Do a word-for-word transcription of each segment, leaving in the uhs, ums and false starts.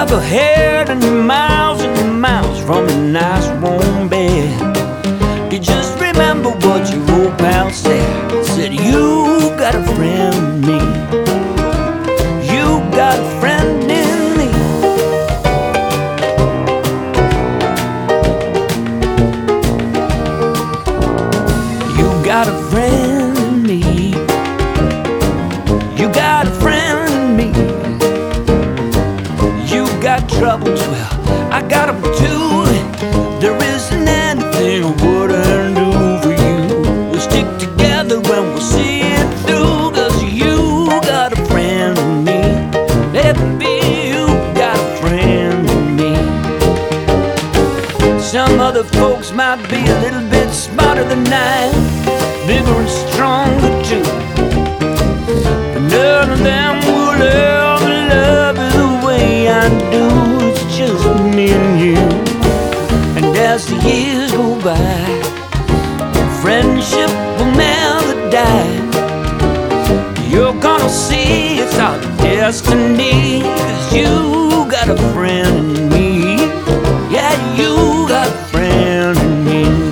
I've ahead and miles and miles from a nice warm bed. You just remember what your old pal said. Said you got a friend in me. You got a friend in me. You got a friend in me. You got a friend in me. You got troubles, well, I got them too. There isn't anything I wouldn't do for you. We'll stick together and we'll see it through. Cause you got a friend in me. Baby, you got a friend in me. Some other folks might be a little bit smarter than I, bigger and stronger too, but none of them will ever love you the way I do. It's just me and you. And as the years go by, friendship will never die. You're gonna see it's our destiny. Cause you got a friend in me. Yeah, you got a friend in me.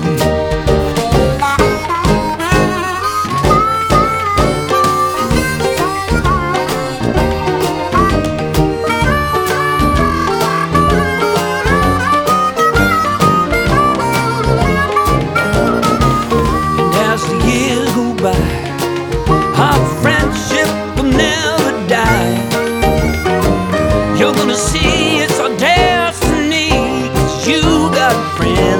Our friendship will never die. You're gonna see it's our destiny. Cause you got a friend